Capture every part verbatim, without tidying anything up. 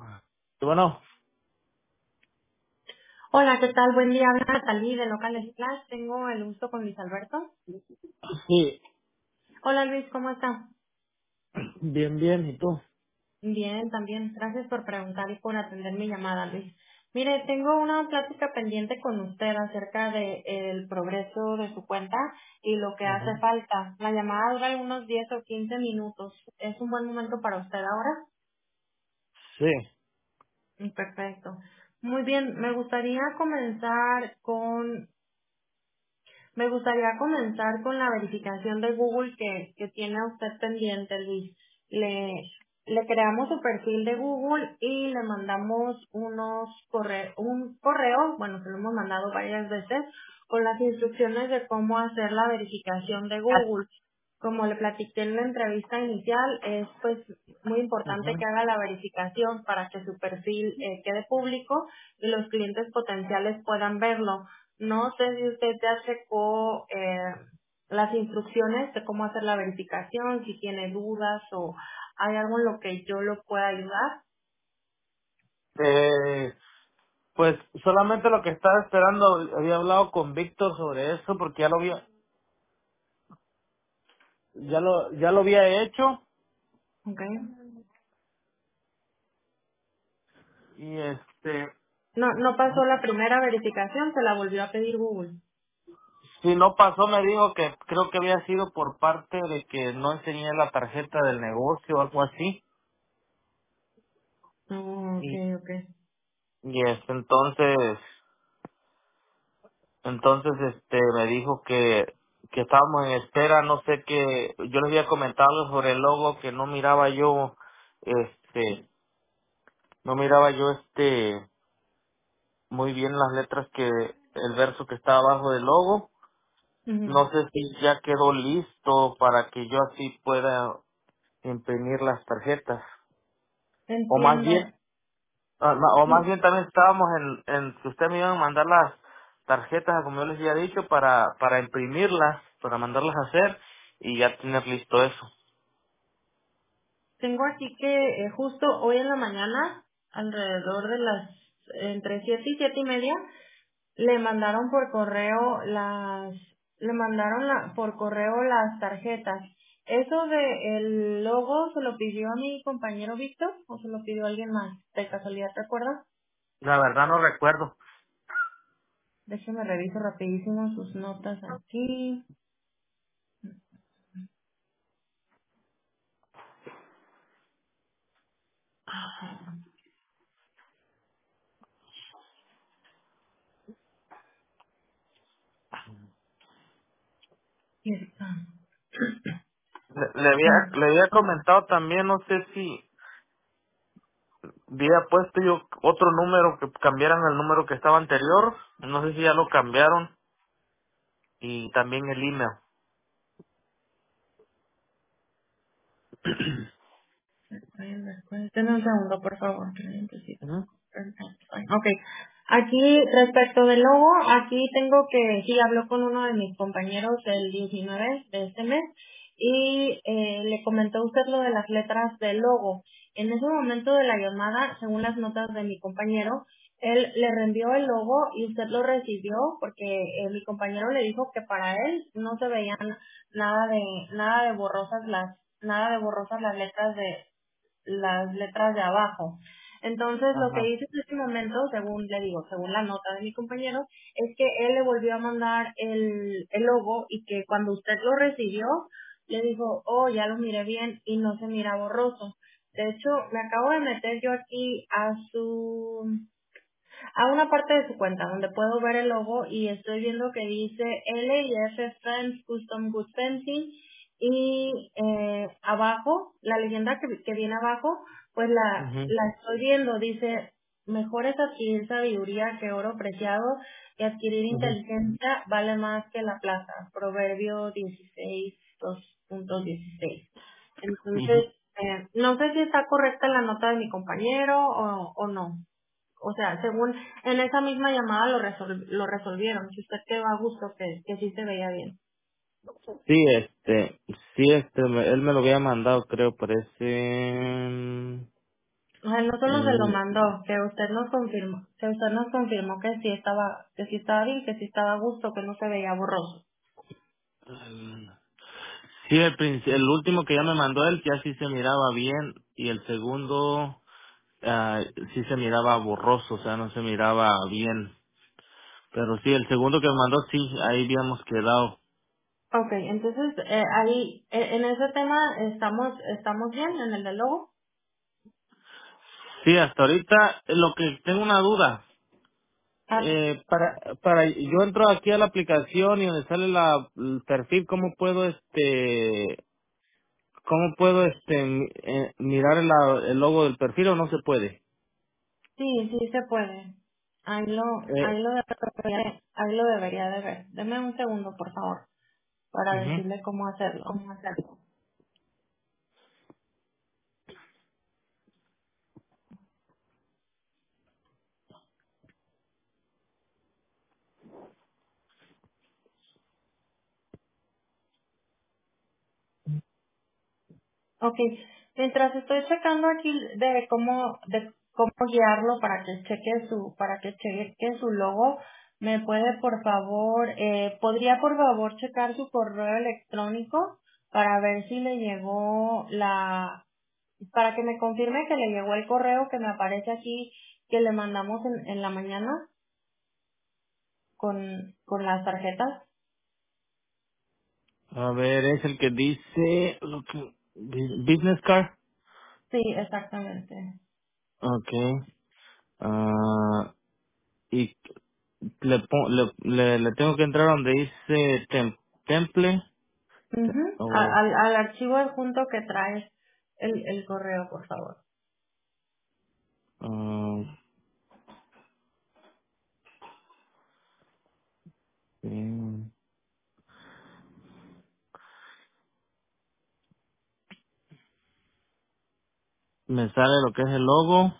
Y bueno, Hola, ¿qué tal? Buen día. Habla Natalie de Local Splash. Tengo el gusto con Luis Alberto. sí, Hola Luis, ¿cómo está? bien, bien, ¿y tú? Bien, también. Gracias por preguntar y por atender mi llamada, Luis. Mire, tengo una plática pendiente con usted acerca de el progreso de su cuenta y lo que hace Ujú. falta. La llamada dura unos diez o quince minutos. ¿Es un buen momento para usted ahora? Sí. Mm, Perfecto. Muy bien, me gustaría comenzar con Me gustaría comenzar con la verificación de Google que, que tiene usted pendiente, Luis. Le, le creamos su perfil de Google y le mandamos unos corre, un correo, bueno, se lo hemos mandado varias veces, con las instrucciones de cómo hacer la verificación de Google. Como le platiqué en la entrevista inicial, es pues muy importante Ujú. que haga la verificación para que su perfil eh, quede público y los clientes potenciales puedan verlo. No sé si usted ya checó eh, las instrucciones de cómo hacer la verificación, si tiene dudas o hay algo en lo que yo lo pueda ayudar. Eh, pues solamente lo que estaba esperando, había hablado con Víctor sobre eso porque ya lo había, ya lo, ya lo había hecho Okay. y este, No, no pasó la primera verificación, se la volvió a pedir Google. si no pasó me dijo que creo que había sido por parte de que no enseñé la tarjeta del negocio o algo así Oh, y, okay, okay. y este, entonces Entonces, este, me dijo que, que estábamos en espera, no sé qué, yo les había comentado sobre el logo que no miraba yo, este, no miraba yo, este, muy bien las letras que, el verso que está abajo del logo. Ujú. No sé si ya quedó listo para que yo así pueda imprimir las tarjetas. O más bien, Entiendo. ah, ma- o más Sí, bien también estábamos en, en que usted me iba a mandar las tarjetas, como yo les había dicho, para, para imprimirlas, para mandarlas a hacer y ya tener listo eso. tengo aquí que eh, justo hoy en la mañana, alrededor de las entre siete y siete y media, le mandaron por correo las, le mandaron la- por correo las tarjetas. ¿Eso de el logo se lo pidió a mi compañero Víctor o se lo pidió alguien más? ¿De casualidad te acuerdas? La verdad no recuerdo. Déjeme reviso rapidísimo sus notas aquí. Aquí está. Le, le había, Mm, le había comentado también, no sé si había puesto yo otro número, que cambiaran el número que estaba anterior, no sé si ya lo cambiaron, y también el email. Ay, después, denme un segundo, por favor. Clientecito. Ujú, Ok. Aquí, respecto del logo, aquí tengo que, sí, habló con uno de mis compañeros el diecinueve de este mes y eh, le comentó usted lo de las letras del logo. En ese momento de la llamada, según las notas de mi compañero, él le reenvió el logo y usted lo recibió porque eh, mi compañero le dijo que para él no se veían nada de nada de borrosas las nada de borrosas las letras de las letras de abajo. Entonces, lo que Ajá. hice en este momento, según le digo, según la nota de mi compañero, es que él le volvió a mandar el, el logo y que cuando usted lo recibió, le dijo, oh, ya lo miré bien y no se mira borroso. De hecho, me acabo de meter yo aquí a su a una parte de su cuenta donde puedo ver el logo y estoy viendo que dice L y F Friends Custom Good Fencing y eh, abajo, la leyenda que, que viene abajo, pues la, Ujú, la estoy viendo, dice, mejor es adquirir sabiduría que oro preciado y adquirir ujú, inteligencia vale más que la plata. Proverbio dieciséis, dos punto dieciséis. ujú. Entonces, eh, no sé si está correcta la nota de mi compañero o, o no. O sea, según en esa misma llamada lo, resol- lo resolvieron. Si usted quedó a gusto, que, que sí se veía bien. Sí, este, sí, este, me- él me lo había mandado, creo, parece. O sea, no solo se lo Mm, mandó, que usted nos confirmó, que usted nos confirmó que sí estaba, que sí estaba bien, que sí estaba a gusto, que no se veía borroso. Sí, el, prin- el último que ya me mandó él ya sí se miraba bien y el segundo ah, sí se miraba borroso, o sea, no se miraba bien. Pero sí, el segundo que me mandó sí, ahí habíamos quedado. Ok, entonces eh, ahí, eh, en ese tema estamos, estamos bien, en el del logo. Sí, hasta ahorita eh, lo que tengo una duda. Ah, Eh, para, para, yo entro aquí a la aplicación y donde sale la, el perfil, ¿cómo puedo este, cómo puedo este, mi- eh, mirar el, el logo del perfil o no se puede? sí, sí se puede. Ahí lo, Eh, ahí lo debería, ahí lo debería de ver. Deme un segundo, por favor, para ujú. decirle cómo hacerlo. ¿Cómo hacerlo? Ok, mientras estoy checando aquí de cómo, de cómo guiarlo para que cheque su, para que cheque su logo, me puede por favor, eh, podría por favor checar su correo electrónico para ver si le llegó la, para que me confirme que le llegó el correo que me aparece aquí que le mandamos en, en la mañana con, con las tarjetas. A ver, es el que dice lo que, bu- business card. Sí, exactamente. Okay. Ah, y le, pon- le, le, le tengo que entrar donde dice tem- temple Ujú. A- o Al, al archivo adjunto que trae el, el correo, por favor. ah, sí. Me sale lo que es el logo.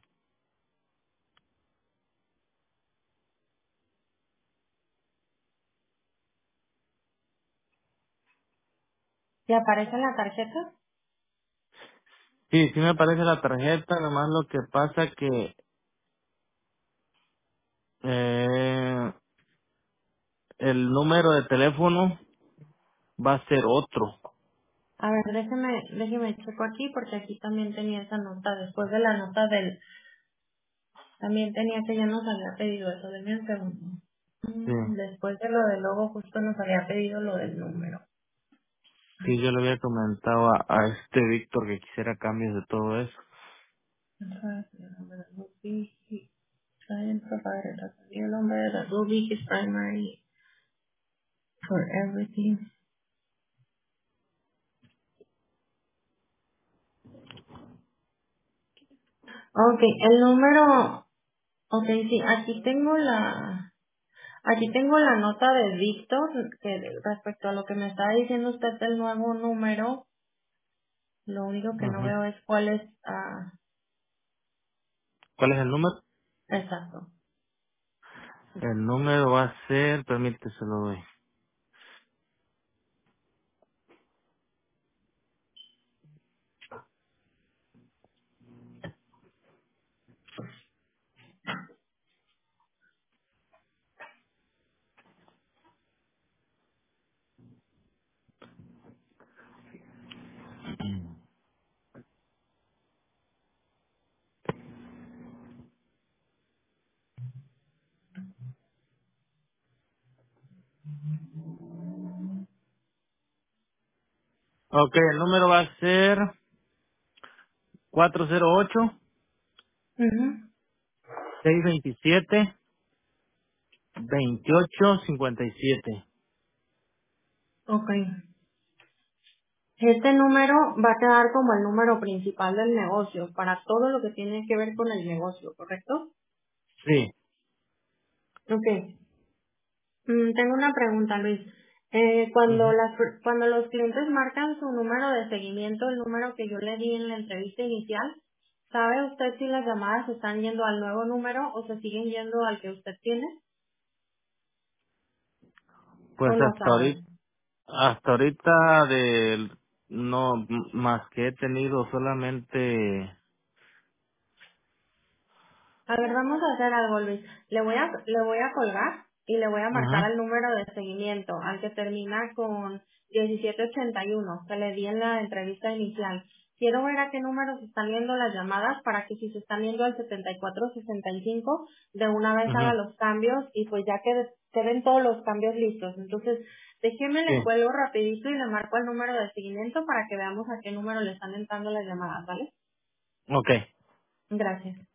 ¿Te aparece en la tarjeta? Sí, sí me aparece la tarjeta, nomás lo que pasa que eh, el número de teléfono va a ser otro. A ver, déjeme, déjeme checo aquí porque aquí también tenía esa nota. Después de la nota del, también tenía que ya nos había pedido eso. Denme un segundo. Sí, Mm, Después de lo del logo justo nos había pedido lo del número. sí, yo le había comentado a, a este Víctor que quisiera cambios de todo eso. Ruby, client provider, that's the new number, that Ruby is primary for everything. Ok, el número, ok, sí, aquí tengo la, aquí tengo la nota de Víctor, que respecto a lo que me está diciendo usted del nuevo número, lo único que no Ujú. veo es cuál es, ah, ¿Cuál es el número? exacto. El número va a ser, permítese, se lo doy. Ok, el número va a ser cuatro cero ocho, Mhm. seis veintisiete, veintiocho cincuenta y siete. Ok. Este número va a quedar como el número principal del negocio, para todo lo que tiene que ver con el negocio, ¿correcto? Sí. Ok. Mm, tengo una pregunta, Luis. Eh, cuando Ujú. las, per- cuando los clientes marcan su número de seguimiento, el número que yo le di en la entrevista inicial, ¿sabe usted si las llamadas están yendo al nuevo número o se siguen yendo al que usted tiene? ¿O Pues no hasta ahorita, sabe? hasta ahorita de, no, m- más que he tenido solamente A ver, vamos a hacer algo, Luis. Le voy a, le voy a colgar y le voy a marcar Ajá. al número de seguimiento, al que termina con diecisiete ochenta y uno, que le di en la entrevista inicial. Quiero ver a qué número se están viendo las llamadas para que si se están viendo al setenta y cuatro sesenta y cinco, de una vez haga Ajá. los cambios y pues ya que queden todos los cambios listos. Entonces, déjeme Sí. le cuelgo rapidito y le marco el número de seguimiento para que veamos a qué número le están entrando las llamadas, ¿vale? Ok. Gracias.